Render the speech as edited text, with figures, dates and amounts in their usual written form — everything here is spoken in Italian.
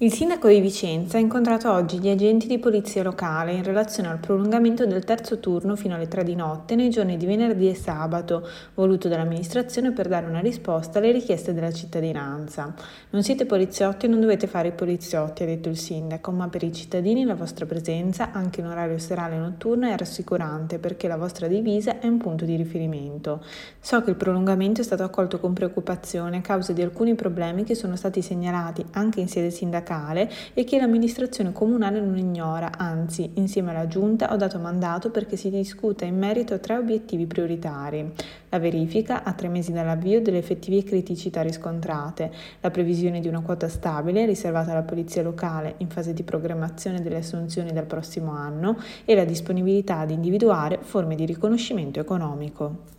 Il sindaco di Vicenza ha incontrato oggi gli agenti di polizia locale in relazione al prolungamento del terzo turno fino alle 3 di notte nei giorni di venerdì e sabato, voluto dall'amministrazione per dare una risposta alle richieste della cittadinanza. Non siete poliziotti e non dovete fare i poliziotti, ha detto il sindaco, ma per i cittadini la vostra presenza, anche in orario serale e notturno, è rassicurante perché la vostra divisa è un punto di riferimento. So che il prolungamento è stato accolto con preoccupazione a causa di alcuni problemi che sono stati segnalati anche in sede sindacale e che l'amministrazione comunale non ignora, anzi, insieme alla Giunta ho dato mandato perché si discuta in merito a 3 obiettivi prioritari: la verifica a 3 mesi dall'avvio delle effettive criticità riscontrate, la previsione di una quota stabile riservata alla polizia locale in fase di programmazione delle assunzioni del prossimo anno e la disponibilità ad individuare forme di riconoscimento economico.